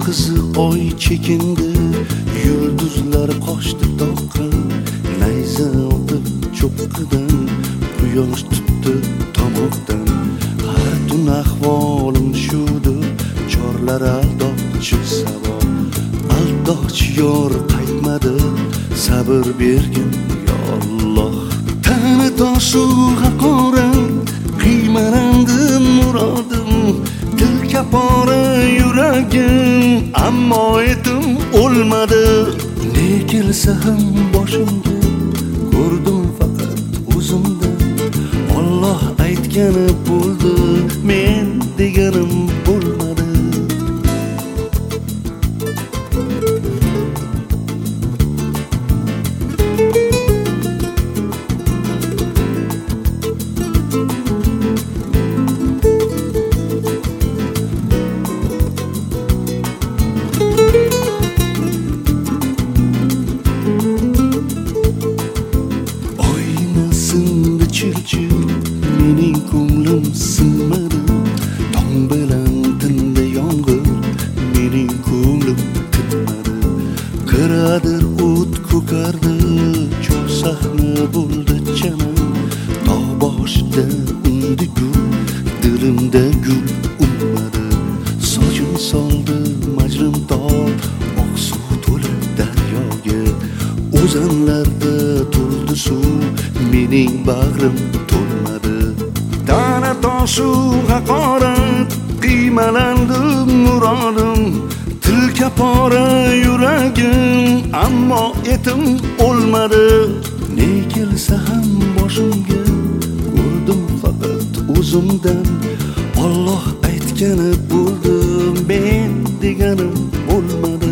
qizi oy chekindi, yulduzlar qochdi toqqa. Nayza otib cho'qqidan, quyosh tutdi tomoqdan. Har tun ahvolim shudir, chorlar aldoqchi sabo. Aldoqchi yor qaytmadi, sabr bergin yo Alloh. Tani toshu haqorat, qiymalandim muradim. Dil kapora yuragim, ammo etim o'lmadi. Ne kelsa ham boshimga, ko'rdim faqat o'zimdan. Alloh aytgani bo'ldi, men deganim bo'lmadi. Mening ko'nglim sinmadi, tong bilan tindi yomg'ir, mening ko'nglim tinmadi. Kiradir o't ko'kardi, cho'q sahna bo'ldi chana. Tog' boshida undi gul, dilimda gul unmadi. Sochim soldi majrim tor, oq suv to'lib daryoga. O'zanlarda to'ldi suv, mening bag'rim to'lmadi. Tana toshu haqorat, qiymalandim muradim. Til kapora yuragim, ammo etim o'lmadi. Ne kelsa ham boshimga, ko'rdim faqat o'zimdan. Alloh aytgani bo'ldi, men deganim bo'lmadi.